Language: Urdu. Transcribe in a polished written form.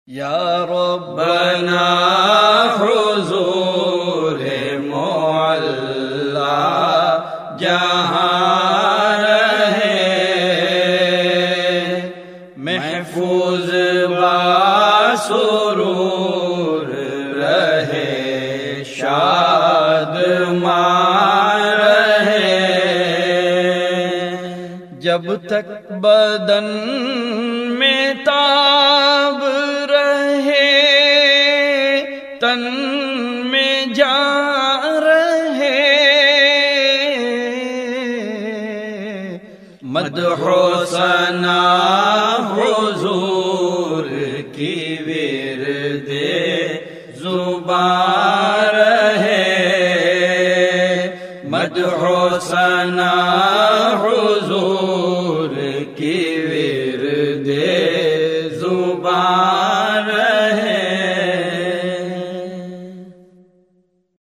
یا ربنا حضور معلا جہاں رہے، محفوظ باسرور رہے، شادمان رہے، جب تک بدن میں تاب رہے، تن میں جان رہے، مدح و ثنا